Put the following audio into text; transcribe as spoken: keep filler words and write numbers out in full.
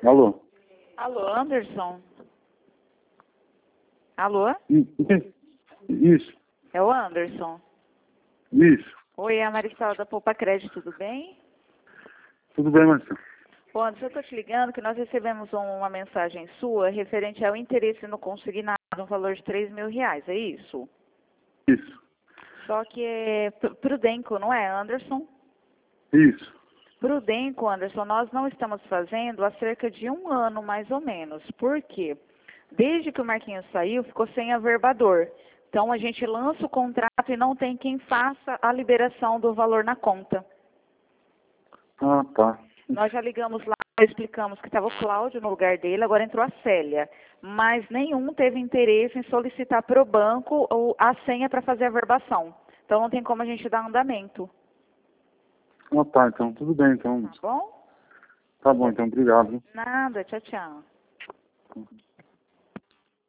Alô? Alô, Anderson? Alô? I- Isso, É o Anderson. isso. Oi, é a Maricela da Poupa Crédito, tudo bem? Tudo bem, Marcelo? Bom, Anderson, eu estou te ligando que nós recebemos um- uma mensagem sua referente ao interesse no consignado, no valor de três mil reais, é isso? Isso, Só que é pr- Prudenco, não é, Anderson? isso. Prudenco, Anderson, nós não estamos fazendo há cerca de um ano, mais ou menos. Por quê? Desde que o Marquinhos saiu, ficou sem averbador. Então, a gente lança o contrato e não tem quem faça a liberação do valor na conta. Ah, tá. Nós já ligamos lá, explicamos que estava o Cláudio no lugar dele, agora entrou a Célia. Mas nenhum teve interesse em solicitar para o banco ou a senha para fazer a verbação. Então, não tem como a gente dar andamento. Ah, tá, então tudo bem, então. Tá bom? Tá bom, então, obrigado. Nada, tchau, tchau.